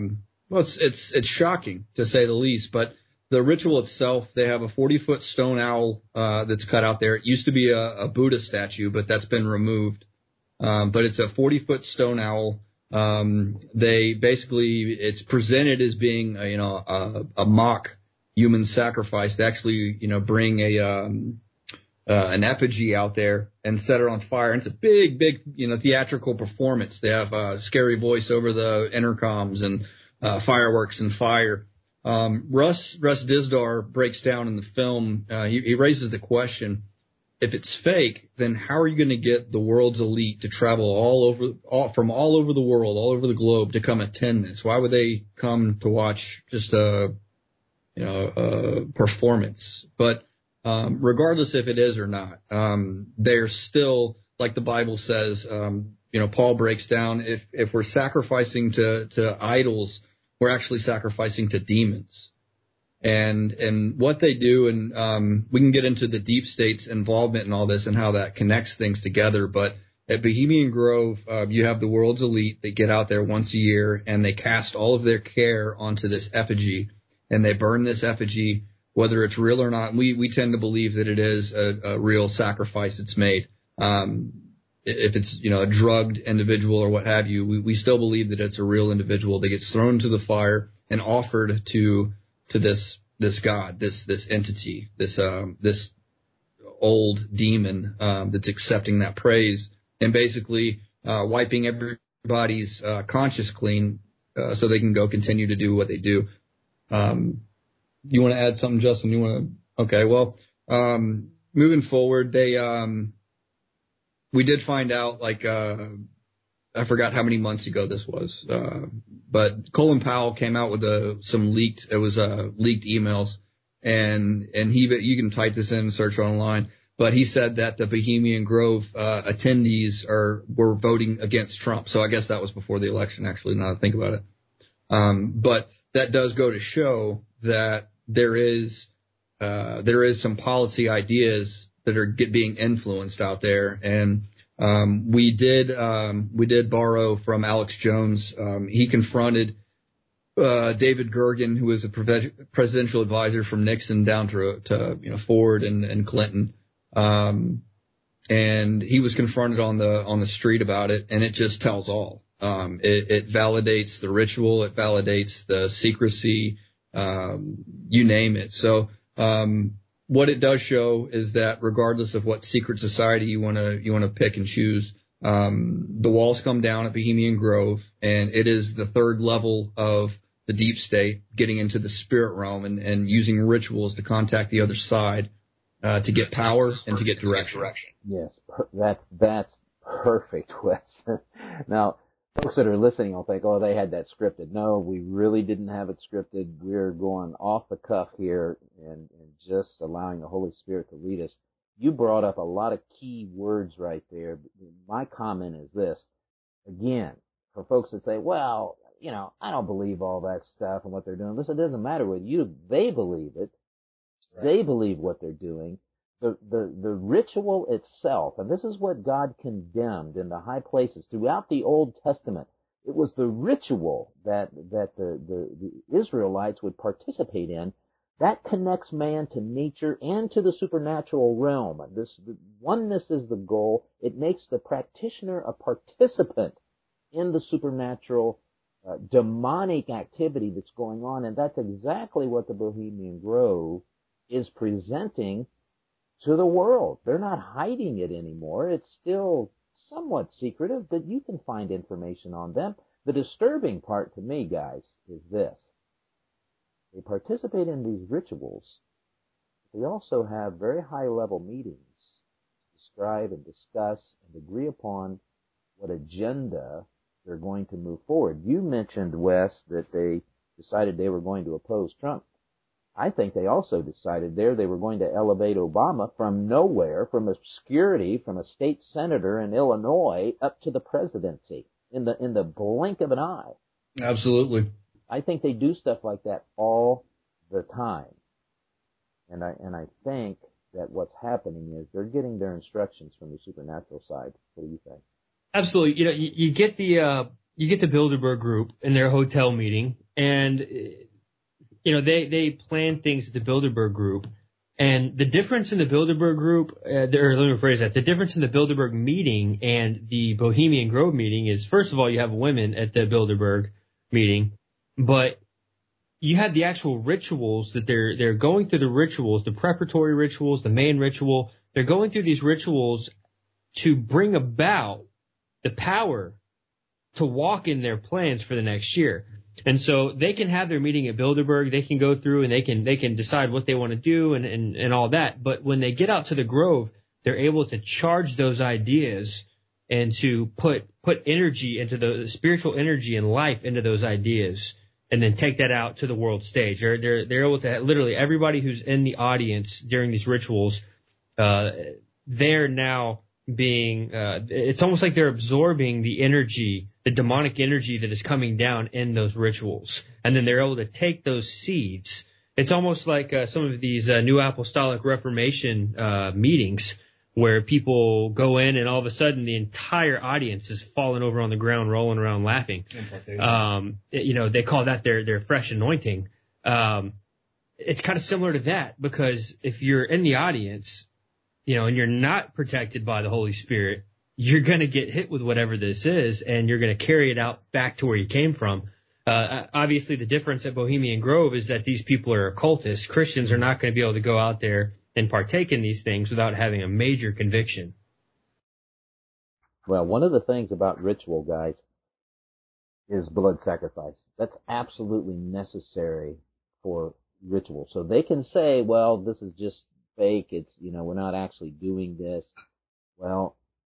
well, it's, it's, it's shocking to say the least, but the ritual itself, they have a forty foot stone owl, uh, that's cut out there. It used to be a, a Buddha statue, but that's been removed. Um, but it's a forty foot stone owl. Um, they basically, it's presented as being, a, you know, a, a mock human sacrifice. They actually, you know, bring a, um, uh, an effigy out there and set it on fire. And it's a big, big, you know, theatrical performance. They have a scary voice over the intercoms and, uh, fireworks and fire. Um, Russ, Russ Dizdar breaks down in the film, uh, he, he raises the question, if it's fake, then how are you going to get the world's elite to travel all over, all, from all over the world, all over the globe to come attend this? Why would they come to watch just a, you know, a performance? But, um, regardless if it is or not, um, they're still, like the Bible says, um, you know, Paul breaks down, if, if we're sacrificing to, to idols, we're actually sacrificing to demons. And, and what they do, and, um, we can get into the deep state's involvement in all this and how that connects things together. But at Bohemian Grove, uh, you have the world's elite. They get out there once a year and they cast all of their care onto this effigy, and they burn this effigy, whether it's real or not. We, we tend to believe that it is a, a real sacrifice that's made. Um, if it's, you know, a drugged individual or what have you, we, we still believe that it's a real individual that gets thrown into the fire and offered to, to this, this God, this, this entity, this, um, this old demon, um, that's accepting that praise and basically, uh, wiping everybody's, uh, conscience clean, uh, so they can go continue to do what they do. Um, you want to add something, Justin? You want to, okay. Well, um, moving forward, they, um, we did find out, like, uh, I forgot how many months ago this was, uh, but Colin Powell came out with a, some leaked, it was, uh, leaked emails, and, and he, you can type this in and search online, but he said that the Bohemian Grove, uh, attendees are, were voting against Trump. So I guess that was before the election, actually, now that I think about it. Um, but that does go to show that there is, uh, there is some policy ideas that are get, being influenced out there. And, um, we did, um, we did borrow from Alex Jones. Um, he confronted, uh, David Gergen, who was a pre- presidential advisor from Nixon down to, to, you know, Ford and, and Clinton. Um, and he was confronted on the, on the street about it, and it just tells all. Um, it, it validates the ritual. It validates the secrecy, um, you name it. So, um, what it does show is that regardless of what secret society you want to, you want to pick and choose, um, the walls come down at Bohemian Grove, and it is the third level of the deep state getting into the spirit realm and, and using rituals to contact the other side, uh, to get power and to get direction. Yes, per- that's, that's perfect, Wes. Now, folks that are listening will think, oh, they had that scripted. No, we really didn't have it scripted. We're going off the cuff here and, and just allowing the Holy Spirit to lead us. You brought up a lot of key words right there. My comment is this. Again, for folks that say, well, you know, I don't believe all that stuff and what they're doing. Listen, it doesn't matter with you. They believe it. Right. They believe what they're doing. The, the, the ritual itself, and this is what God condemned in the high places throughout the Old Testament. It was the ritual that, that the, the, the Israelites would participate in that connects man to nature and to the supernatural realm. This, the oneness is the goal. It makes the practitioner a participant in the supernatural, uh, demonic activity that's going on, and that's exactly what the Bohemian Grove is presenting to the world. They're not hiding it anymore. It's still somewhat secretive, but you can find information on them. The disturbing part to me, guys, is this. They participate in these rituals. They also have very high-level meetings to describe and discuss and agree upon what agenda they're going to move forward. You mentioned, Wes, that they decided they were going to oppose Trump. I think they also decided there they were going to elevate Obama from nowhere, from obscurity, from a state senator in Illinois up to the presidency in the in the blink of an eye. Absolutely. I think they do stuff like that all the time. And I and I think that what's happening is they're getting their instructions from the supernatural side. What do you think? Absolutely. You know, you, you get the uh you get the Bilderberg group in their hotel meeting, and you know they they plan things at the Bilderberg group, and the difference in the Bilderberg group, uh, or let me rephrase that, the difference in the Bilderberg meeting and the Bohemian Grove meeting is, first of all, you have women at the Bilderberg meeting, but you have the actual rituals that they're they're going through, the rituals, the preparatory rituals, the main ritual. They're going through these rituals to bring about the power to walk in their plans for the next year. And so they can have their meeting at Bilderberg, they can go through and they can they can decide what they want to do and, and, and all that. But when they get out to the Grove, they're able to charge those ideas and to put put energy into the, the spiritual energy and life into those ideas, and then take that out to the world stage. They're they're they're able to, literally everybody who's in the audience during these rituals, uh, they're now being, uh, it's almost like they're absorbing the energy, the demonic energy that is coming down in those rituals. And then they're able to take those seeds. It's almost like uh, some of these uh, New Apostolic Reformation uh, meetings where people go in and all of a sudden the entire audience is falling over on the ground, rolling around laughing. Um, you know, they call that their, their fresh anointing. Um, it's kind of similar to that, because if you're in the audience, you know, and you're not protected by the Holy Spirit, you're going to get hit with whatever this is, and you're going to carry it out back to where you came from. Uh, obviously, the difference at Bohemian Grove is that these people are occultists. Christians are not going to be able to go out there and partake in these things without having a major conviction. Well, one of the things about ritual, guys, is blood sacrifice. That's absolutely necessary for ritual. So they can say, well, this is just fake. It's, you know, we're not actually doing this. Well,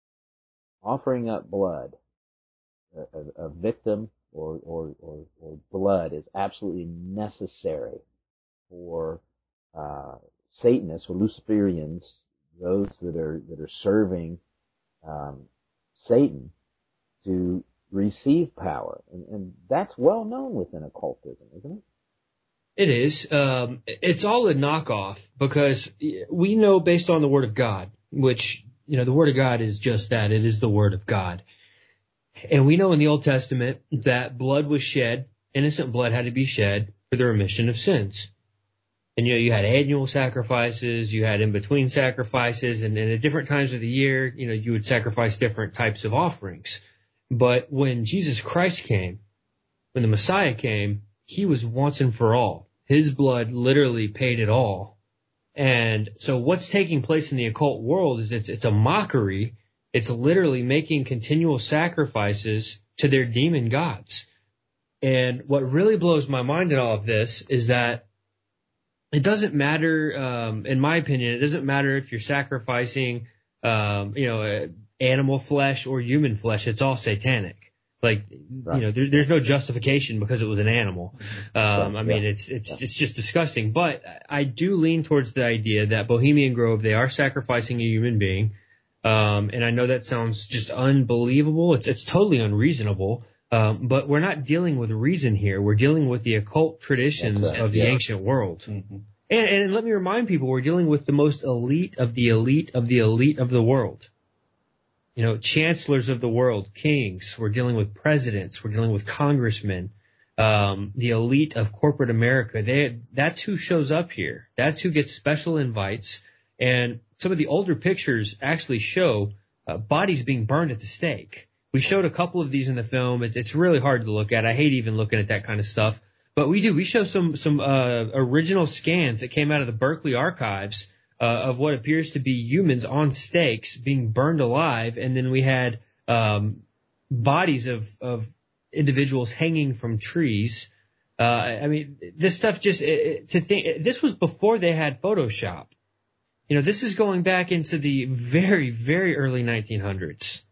offering up blood, a, a, a victim or, or, or, or blood is absolutely necessary for uh, Satanists or Luciferians, those that are that are serving um, Satan, to receive power, and, and that's well known within occultism, isn't it? It is. Um, it's all a knockoff, because we know, based on the Word of God, which, you know, the Word of God is just that. It is the Word of God. And we know in the Old Testament that blood was shed, innocent blood had to be shed for the remission of sins. And, you know, you had annual sacrifices, you had in-between sacrifices, and, and at different times of the year, you know, you would sacrifice different types of offerings. But when Jesus Christ came, when the Messiah came, he was once and for all. His blood literally paid it all. And so what's taking place in the occult world is it's, it's a mockery. It's literally making continual sacrifices to their demon gods. And what really blows my mind in all of this is that it doesn't matter, um, in my opinion, it doesn't matter if you're sacrificing, um, you know, uh, animal flesh or human flesh. It's all satanic. Like, right. you know, there, there's no justification because it was an animal. Um, I mean, yeah. it's, it's, yeah. it's just disgusting. But I do lean towards the idea that Bohemian Grove, they are sacrificing a human being. Um, and I know that sounds just unbelievable. It's, it's totally unreasonable. Um, but we're not dealing with reason here. We're dealing with the occult traditions right. of the yeah. ancient world. Mm-hmm. And, and let me remind people, we're dealing with the most elite of the elite of the elite of the world. You know, chancellors of the world, kings. We're dealing with presidents. We're dealing with congressmen. Um, the elite of corporate America. They, that's who shows up here. That's who gets special invites. And some of the older pictures actually show uh, bodies being burned at the stake. We showed a couple of these in the film. It, it's really hard to look at. I hate even looking at that kind of stuff. But we do. We show some some uh, original scans that came out of the Berkeley archives uh, of what appears to be humans on stakes being burned alive, and then we had um, bodies of of individuals hanging from trees. Uh, I mean, this stuff just it, to think. This was before they had Photoshop. You know, this is going back into the very very early nineteen hundreds.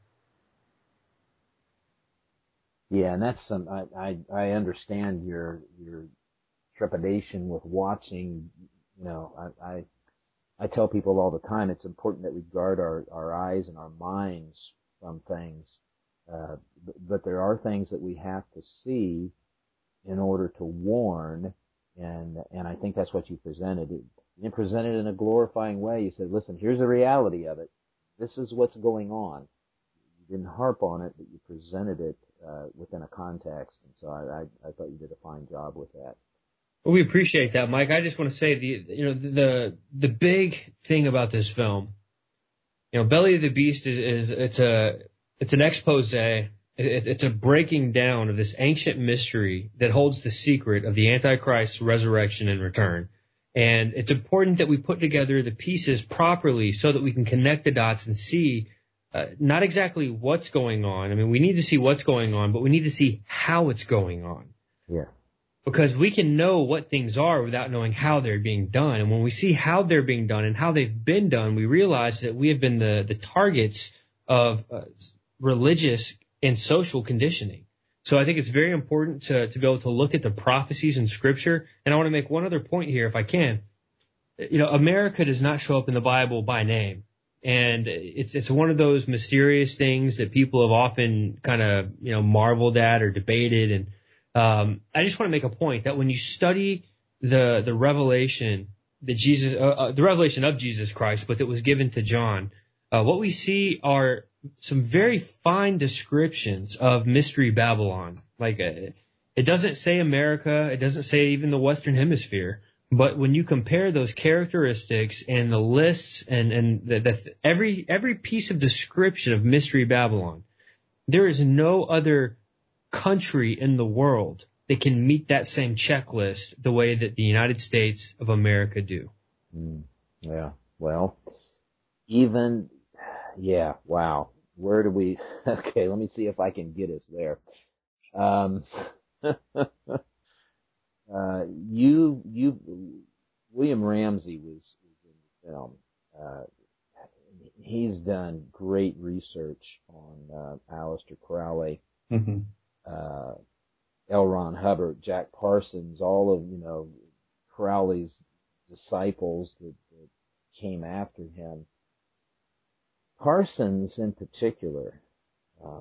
Yeah, and that's some. I, I I understand your your trepidation with watching. You know, I, I I tell people all the time it's important that we guard our our eyes and our minds from things, uh, but, but there are things that we have to see in order to warn, and and I think that's what you presented. You presented it in a glorifying way. You said, "Listen, here's the reality of it. This is what's going on." You didn't harp on it, but you presented it uh, within a context. And so I, I, I thought you did a fine job with that. Well, we appreciate that, Mike. I just want to say the you know the the big thing about this film, you know, Belly of the Beast is, is it's a it's an expose. It, it's a breaking down of this ancient mystery that holds the secret of the Antichrist's resurrection and return. And it's important that we put together the pieces properly so that we can connect the dots and see uh, not exactly what's going on. I mean, we need to see what's going on, but we need to see how it's going on. Yeah. Because we can know what things are without knowing how they're being done. And when we see how they're being done and how they've been done, we realize that we have been the, the targets of uh, religious and social conditioning. So I think it's very important to, to be able to look at the prophecies in Scripture. And I want to make one other point here, if I can. You know, America does not show up in the Bible by name. And it's it's one of those mysterious things that people have often kind of, you know, marveled at or debated. And um, I just want to make a point that when you study the the revelation that Jesus, uh, uh, the revelation of Jesus Christ, but that was given to John, uh, what we see are some very fine descriptions of Mystery Babylon. Like, uh, it doesn't say America, it doesn't say even the Western Hemisphere, but when you compare those characteristics and the lists and and the, the, every every piece of description of Mystery Babylon, there is no other country in the world that can meet that same checklist the way that the United States of America do. Mm, yeah. Well, even, yeah, wow. Where do we, okay, let me see if I can get us there. Um, uh, you, you, William Ramsey was, was in the film. Uh, he's done great research on, uh, Aleister Crowley. Mm-hmm. Uh, L. Ron Hubbard, Jack Parsons, all of, you know, Crowley's disciples that, that came after him. Parsons in particular, um,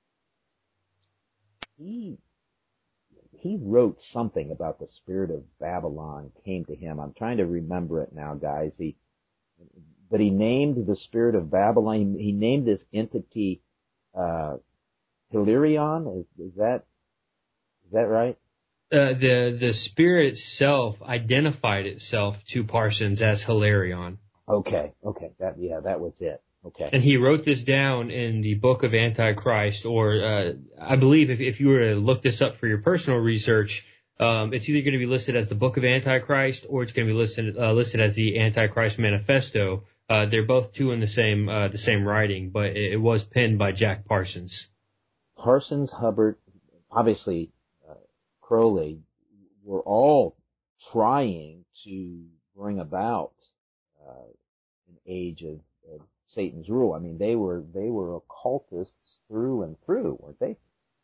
he, he wrote something about the spirit of Babylon came to him. I'm trying to remember it now, guys. He, but he named the spirit of Babylon, he named this entity, uh, Hilarion. Is, is that, is that right? Uh, the the spirit itself identified itself to Parsons as Hilarion. Okay, okay, that yeah, that was it. Okay. And he wrote this down in the Book of Antichrist, or uh, I believe if if you were to look this up for your personal research, um, it's either going to be listed as the Book of Antichrist or it's going to be listed uh, listed as the Antichrist Manifesto. Uh, they're both two in the same uh, the same writing, but it, it was penned by Jack Parsons. Parsons, Hubbard, obviously. Crowley were all trying to bring about uh, an age of, of Satan's rule. I mean, they were they were occultists through and through, weren't they?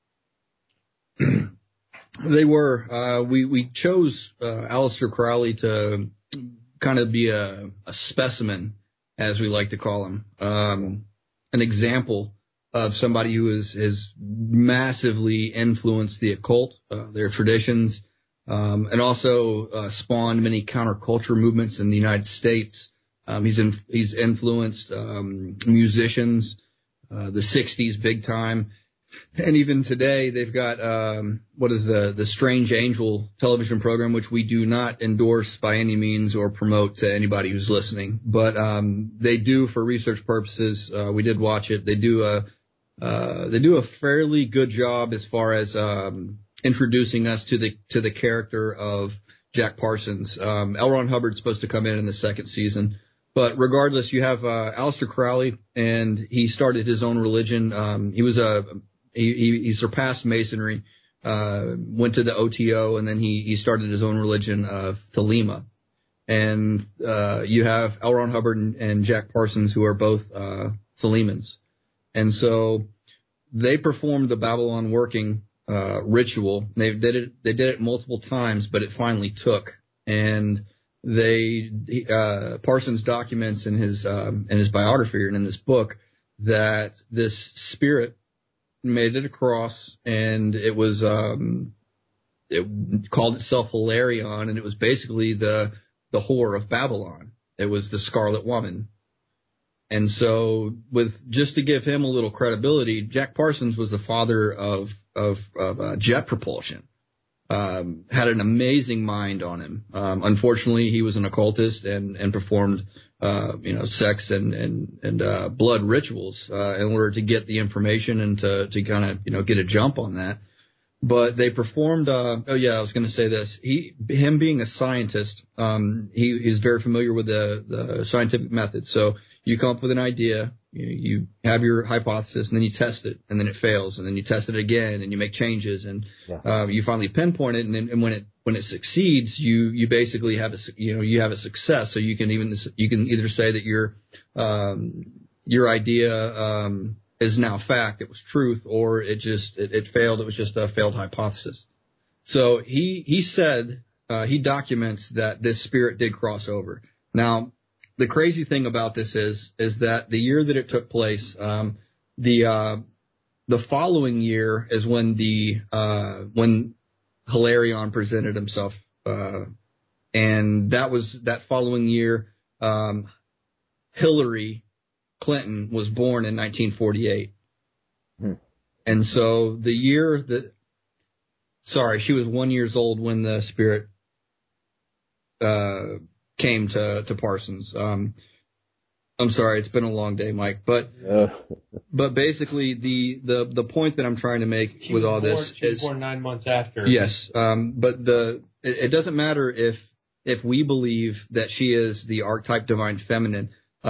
They were. Uh, we we chose uh, Aleister Crowley to kind of be a, a specimen, as we like to call him, um, an example of somebody who has, has massively influenced the occult, uh, their traditions, um, and also uh, spawned many counterculture movements in the United States. Um, he's in, he's influenced um, musicians, uh, the sixties big time, and even today they've got um, what is the the Strange Angel television program, which we do not endorse by any means or promote to anybody who's listening, but um, they do for research purposes. Uh, we did watch it. They do a Uh, they do a fairly good job as far as um, introducing us to the to the character of Jack Parsons. Um, L. Ron Hubbard's supposed to come in in the second season, but regardless, you have uh, Aleister Crowley, and he started his own religion. Um, he was a he, he, he surpassed Masonry, uh, went to the O T O, and then he he started his own religion of Thelema. And uh, you have L. Ron Hubbard and, and Jack Parsons, who are both uh, Thelemans. And so they performed the Babylon working uh, ritual. They did it. They did it multiple times, but it finally took. And they uh, Parsons documents in his um, in his biography and in this book that this spirit made it across, and it was um, it called itself Hilarion, and it was basically the the whore of Babylon. It was the Scarlet Woman. And so with, just to give him a little credibility, Jack Parsons was the father of of, of uh, jet propulsion. Um, had an amazing mind on him. Um, unfortunately, he was an occultist and, and performed, uh, you know, sex and, and, and, uh, blood rituals, uh, in order to get the information and to, to kind of, you know, get a jump on that. But they performed, uh, oh yeah, I was going to say this. He, him being a scientist, um, he is very familiar with the, the scientific method. So you come up with an idea, you, you have your hypothesis, and then you test it, and then it fails, and then you test it again, and you make changes, and yeah. uh, you finally pinpoint it, and then and when it when it succeeds, you you basically have a you know you have a success. So you can even you can either say that your um, your idea um, is now fact, it was truth, or it just it, it failed, it was just a failed hypothesis. So he he said uh, he documents that this spirit did cross over. Now, the crazy thing about this is, is that the year that it took place, um, the, uh, the following year is when the, uh, when Hilarion presented himself, uh, and that was that following year, um, Hillary Clinton was born in nineteen forty-eight. Hmm. And so the year that, sorry, she was one years old when the spirit, uh, came to, to Parsons. Um, I'm sorry, it's been a long day, Mike, but, uh. but basically the, the, the point that I'm trying to make she with all born, this she was is born nine months after. Yes. Um, but the, it, it doesn't matter if, if we believe that she is the archetype divine feminine.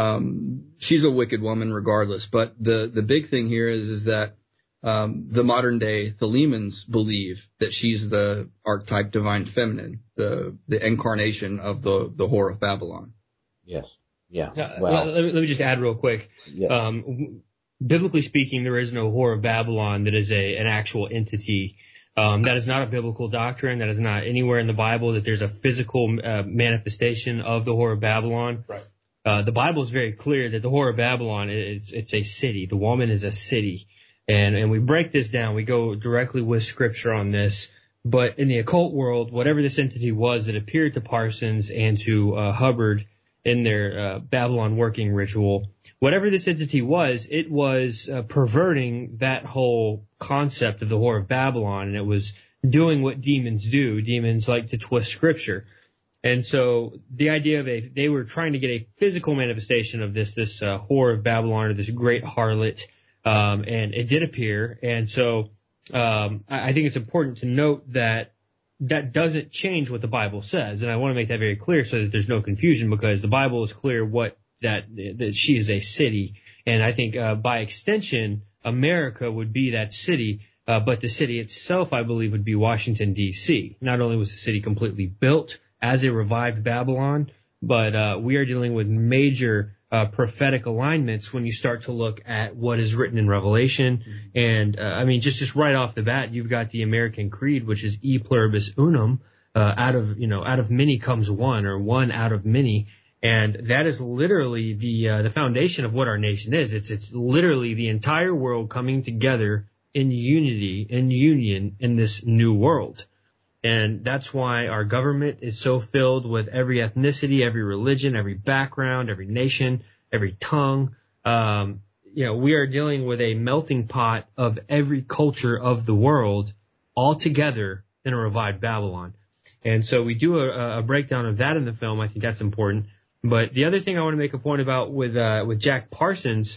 Um, she's a wicked woman regardless. But the, the big thing here is, is that, um, the modern day Thelemans believe that she's the archetype divine feminine, the, the incarnation of the, the whore of Babylon. Yes. Yeah. Now, wow. let, me, let me just add real quick. Yeah. Um, biblically speaking, there is no whore of Babylon that is a, an actual entity. Um, that is not a biblical doctrine. That is not anywhere in the Bible that there's a physical uh, manifestation of the whore of Babylon. Right. Uh, the Bible is very clear that the whore of Babylon is, it's a city. The woman is a city. And, and we break this down. We go directly with scripture on this. But in the occult world, whatever this entity was, it appeared to Parsons and to uh, Hubbard in their uh, Babylon working ritual. Whatever this entity was, it was uh, perverting that whole concept of the whore of Babylon, and it was doing what demons do. Demons like to twist scripture. And so the idea of a, they were trying to get a physical manifestation of this, this uh, whore of Babylon, or this great harlot. Um, and it did appear. And so, um, I, I think it's important to note that that doesn't change what the Bible says. And I want to make that very clear so that there's no confusion, because the Bible is clear what that, that she is a city. And I think, uh, by extension, America would be that city. Uh, but the city itself, I believe, would be Washington, D C. Not only was the city completely built as a revived Babylon, but, uh, we are dealing with major Uh, prophetic alignments when you start to look at what is written in Revelation. Mm-hmm. And, uh, I mean, just, just right off the bat, you've got the American Creed, which is E pluribus unum, uh, out of, you know, out of many comes one, or one out of many. And that is literally the, uh, the foundation of what our nation is. It's, it's literally the entire world coming together in unity, in union in this new world. And that's why our government is so filled with every ethnicity, every religion, every background, every nation, every tongue. Um, you know, we are dealing with a melting pot of every culture of the world all together in a revived Babylon. And so we do a, a breakdown of that in the film. I think that's important. But the other thing I want to make a point about with, uh, with Jack Parsons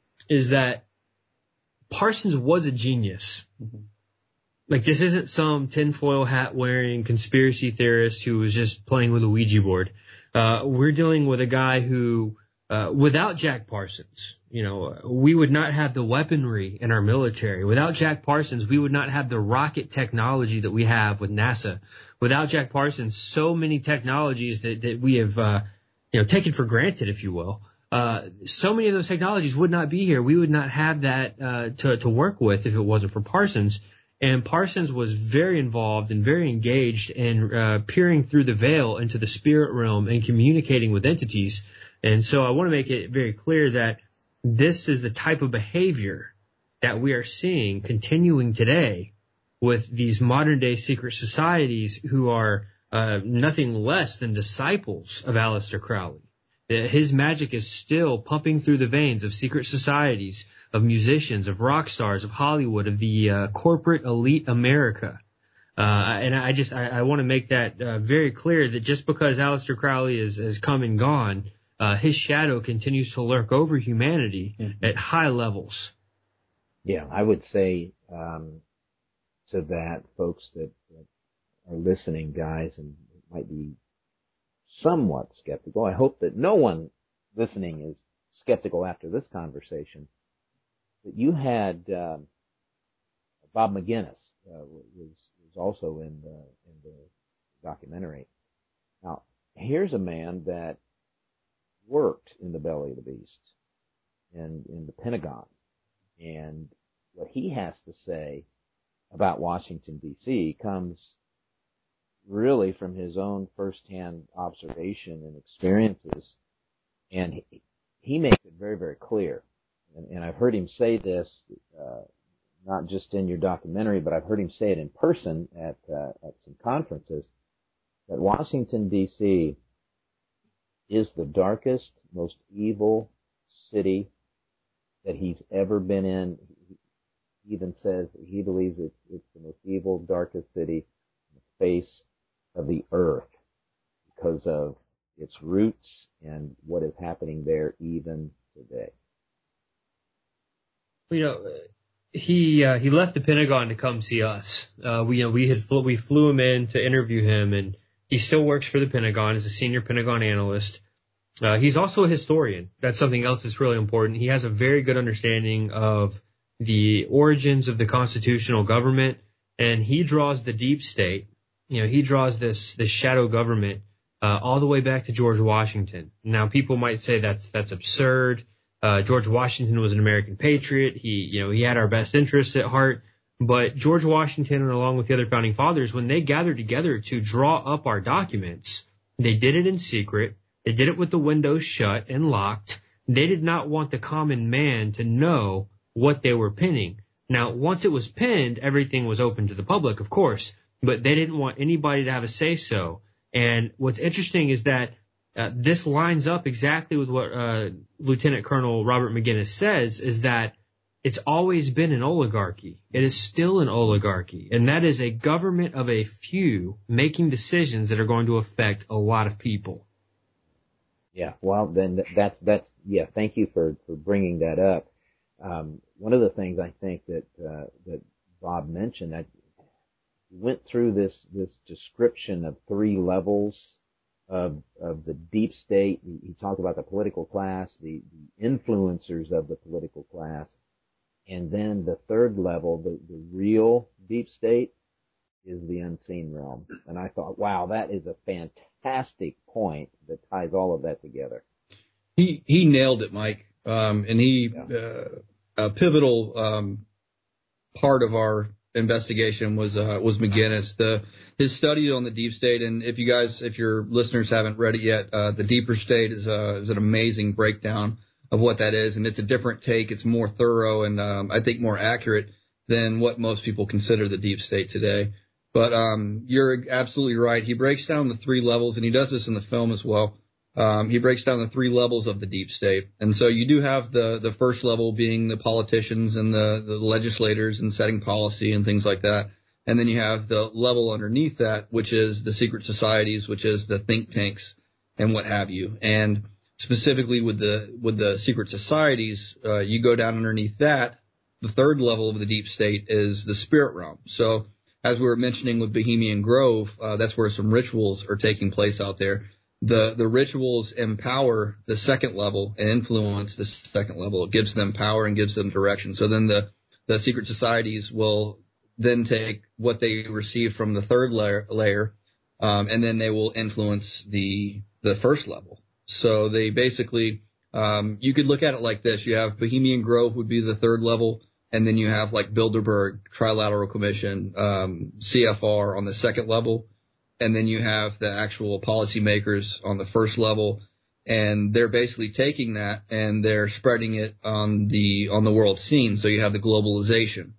is that Parsons was a genius. Mm-hmm. Like, this isn't some tinfoil hat wearing conspiracy theorist who was just playing with a Ouija board. Uh, we're dealing with a guy who, uh, without Jack Parsons, you know, we would not have the weaponry in our military. Without Jack Parsons, we would not have the rocket technology that we have with NASA. Without Jack Parsons, so many technologies that, that we have, uh, you know, taken for granted, if you will. Uh, so many of those technologies would not be here. We would not have that, uh, to, to work with if it wasn't for Parsons. And Parsons was very involved and very engaged in uh, peering through the veil into the spirit realm and communicating with entities. And so I want to make it very clear that this is the type of behavior that we are seeing continuing today with these modern day secret societies who are uh, nothing less than disciples of Aleister Crowley. His magic is still pumping through the veins of secret societies, of musicians, of rock stars, of Hollywood, of the uh, corporate elite America. Uh, and I just, I, I want to make that uh, very clear that just because Aleister Crowley is, is come and gone, uh, his shadow continues to lurk over humanity mm-hmm. at high levels. Yeah, I would say um, to that, folks that, that are listening, guys, and might be somewhat skeptical. I hope that no one listening is skeptical after this conversation. That you had um, Bob McGinnis uh, was was also in the in the documentary. Now, here's a man that worked in the belly of the beast and in the Pentagon, and what he has to say about Washington D C comes really from his own firsthand observation and experiences, and he, he makes it very, very clear. And, and I've heard him say this, uh, not just in your documentary, but I've heard him say it in person at uh, at some conferences, that Washington, D C is the darkest, most evil city that he's ever been in. He even says that he believes it's, it's the most evil, darkest city on the face of the earth because of its roots and what is happening there even today. You know, he uh, he left the Pentagon to come see us. Uh, we you know we had flew, we flew him in to interview him, and he still works for the Pentagon as a senior Pentagon analyst. Uh, he's also a historian. That's something else that's really important. He has a very good understanding of the origins of the constitutional government, and he draws the deep state. You know, he draws this this shadow government uh, all the way back to George Washington. Now, people might say that's that's absurd. Uh, George Washington was an American patriot. He, you know, he had our best interests at heart. But George Washington, and along with the other founding fathers, when they gathered together to draw up our documents, they did it in secret. They did it with the windows shut and locked. They did not want the common man to know what they were pinning. Now, once it was pinned, everything was open to the public, of course, but they didn't want anybody to have a say-so. And what's interesting is that uh, this lines up exactly with what uh, Lieutenant Colonel Robert McGinnis says, is that it's always been an oligarchy. It is still an oligarchy, and that is a government of a few making decisions that are going to affect a lot of people. Yeah, well, then that's, that's, yeah, thank you for, for bringing that up. Um, one of the things I think that, uh, that Bob mentioned, I went through this, this description of three levels of, of the deep state. He, he talked about the political class, the, the influencers of the political class, and then the third level, the, the real deep state, is the unseen realm. And I thought, wow, that is a fantastic point that ties all of that together. He he nailed it, Mike. Um, and he yeah. uh, a pivotal um, part of our investigation was uh, was McGinnis. The his study on the deep state, and if you guys, if your listeners haven't read it yet, uh, the deeper state is uh, is an amazing breakdown of what that is, and it's a different take. It's more thorough and um, I think more accurate than what most people consider the deep state today. But um, you're absolutely right. He breaks down the three levels, and he does this in the film as well. Um, he breaks down the three levels of the deep state. And so you do have the, the first level being the politicians and the, the legislators and setting policy and things like that. And then you have the level underneath that, which is the secret societies, which is the think tanks and what have you. And specifically with the with the secret societies, uh, you go down underneath that. The third level of the deep state is the spirit realm. So as we were mentioning with Bohemian Grove, uh, that's where some rituals are taking place out there. The the rituals empower the second level and influence the second level. It gives them power and gives them direction. So then the, the secret societies will then take what they receive from the third layer, layer um, and then they will influence the the first level. So they basically, um, you could look at it like this. You have Bohemian Grove would be the third level, and then you have like Bilderberg, Trilateral Commission, um, C F R on the second level. And then you have the actual policymakers on the first level, and they're basically taking that and they're spreading it on the on the world scene. So you have the globalization.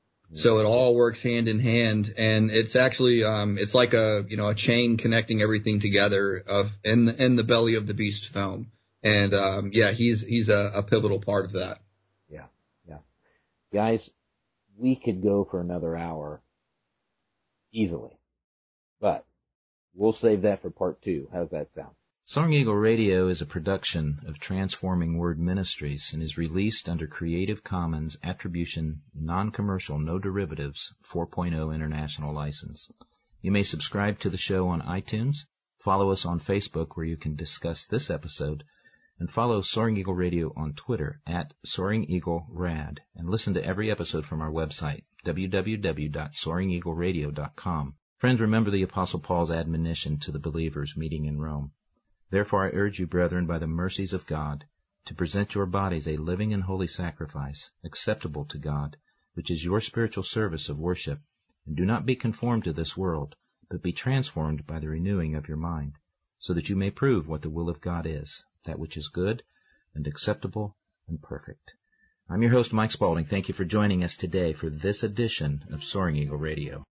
So it all works hand in hand, and it's actually um it's like a you know a chain connecting everything together of in in the belly of the beast film. And, um, yeah, he's, he's a, a pivotal part of that. Yeah. Yeah. Guys, we could go for another hour easily, but we'll save that for part two. How's that sound? Soaring Eagle Radio is a production of Transforming Word Ministries and is released under Creative Commons Attribution, Non-Commercial, No Derivatives four point oh International License. You may subscribe to the show on iTunes, follow us on Facebook where you can discuss this episode, and follow Soaring Eagle Radio on Twitter at Soaring Eagle Rad, and listen to every episode from our website, w w w dot soaring eagle radio dot com. Friends, remember the Apostle Paul's admonition to the believers meeting in Rome. Therefore I urge you, brethren, by the mercies of God, to present your bodies a living and holy sacrifice, acceptable to God, which is your spiritual service of worship. And do not be conformed to this world, but be transformed by the renewing of your mind, so that you may prove what the will of God is, that which is good and acceptable and perfect. I'm your host, Mike Spaulding. Thank you for joining us today for this edition of Soaring Eagle Radio.